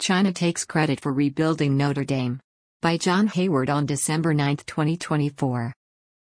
China takes credit for rebuilding Notre Dame. By John Hayward on December 9, 2024.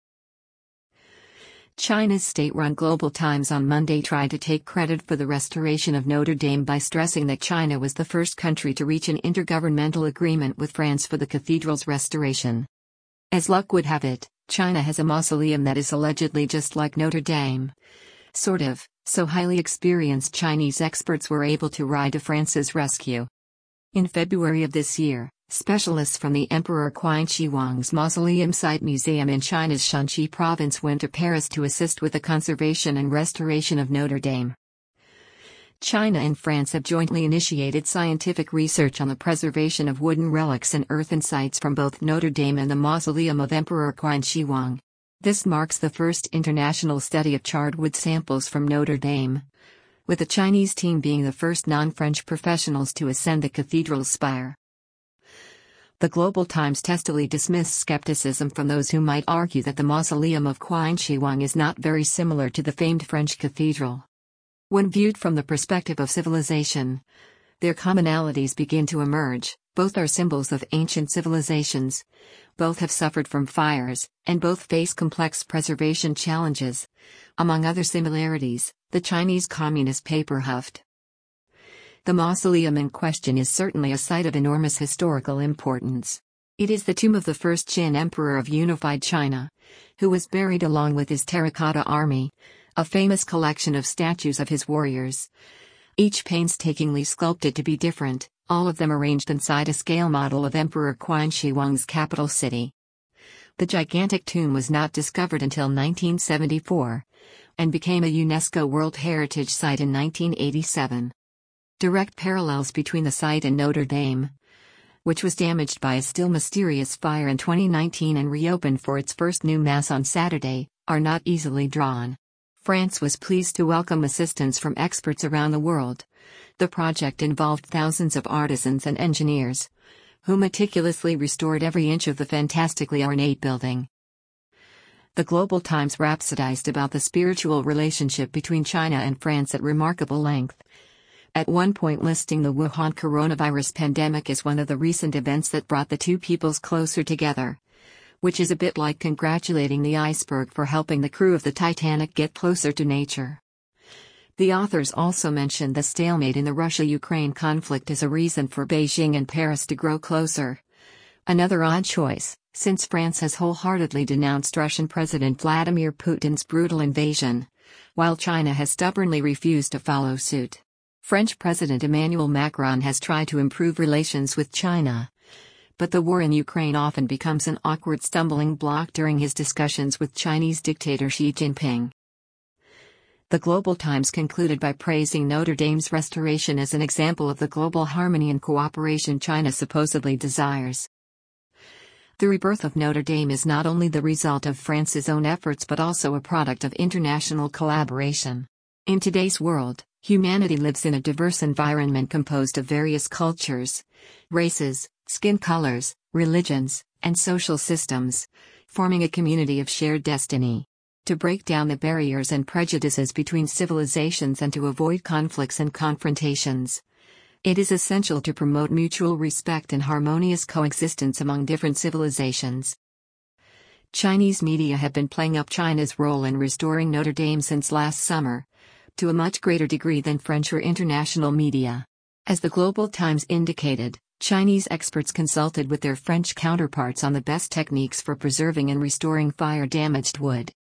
China's state-run Global Times on Monday tried to take credit for the restoration of Notre Dame by stressing that China was the first country to reach an intergovernmental agreement with France for the cathedral's restoration. As luck would have it, China has a mausoleum that is allegedly just like Notre Dame. Sort of, so highly experienced Chinese experts were able to ride to France's rescue. In February of this year, specialists from the Emperor Qin Shi Huang's Mausoleum Site Museum in China's Shanxi province went to Paris to assist with the conservation and restoration of Notre Dame. China and France have jointly initiated scientific research on the preservation of wooden relics and earthen sites from both Notre Dame and the Mausoleum of Emperor Qin Shi Huang. This marks the first international study of charred wood samples from Notre Dame, with the Chinese team being the first non-French professionals to ascend the cathedral's spire. The Global Times testily dismissed skepticism from those who might argue that the mausoleum of Qin Shi Huang is not very similar to the famed French cathedral. When viewed from the perspective of civilization, their commonalities begin to emerge. Both are symbols of ancient civilizations, both have suffered from fires, and both face complex preservation challenges. Among other similarities, the Chinese Communist paper huffed. The mausoleum in question is certainly a site of enormous historical importance. It is the tomb of the first Qin Emperor of unified China, who was buried along with his terracotta army, a famous collection of statues of his warriors, each painstakingly sculpted to be different, all of them arranged inside a scale model of Emperor Qin Shi Huang's capital city. The gigantic tomb was not discovered until 1974, and became a UNESCO World Heritage Site in 1987. Direct parallels between the site and Notre Dame, which was damaged by a still mysterious fire in 2019 and reopened for its first new Mass on Saturday, are not easily drawn. France was pleased to welcome assistance from experts around the world. The project involved thousands of artisans and engineers, who meticulously restored every inch of the fantastically ornate building. The Global Times rhapsodized about the spiritual relationship between China and France at remarkable length, at one point listing the Wuhan coronavirus pandemic as one of the recent events that brought the two peoples closer together, which is a bit like congratulating the iceberg for helping the crew of the Titanic get closer to nature. The authors also mentioned the stalemate in the Russia-Ukraine conflict as a reason for Beijing and Paris to grow closer. Another odd choice, since France has wholeheartedly denounced Russian President Vladimir Putin's brutal invasion, while China has stubbornly refused to follow suit. French President Emmanuel Macron has tried to improve relations with China, but the war in Ukraine often becomes an awkward stumbling block during his discussions with Chinese dictator Xi Jinping. The Global Times concluded by praising Notre Dame's restoration as an example of the global harmony and cooperation China supposedly desires. The rebirth of Notre Dame is not only the result of France's own efforts but also a product of international collaboration. In today's world, humanity lives in a diverse environment composed of various cultures, races, skin colors, religions, and social systems, forming a community of shared destiny. To break down the barriers and prejudices between civilizations and to avoid conflicts and confrontations, it is essential to promote mutual respect and harmonious coexistence among different civilizations. Chinese media have been playing up China's role in restoring Notre Dame since last summer, to a much greater degree than French or international media. As the Global Times indicated, Chinese experts consulted with their French counterparts on the best techniques for preserving and restoring fire-damaged wood.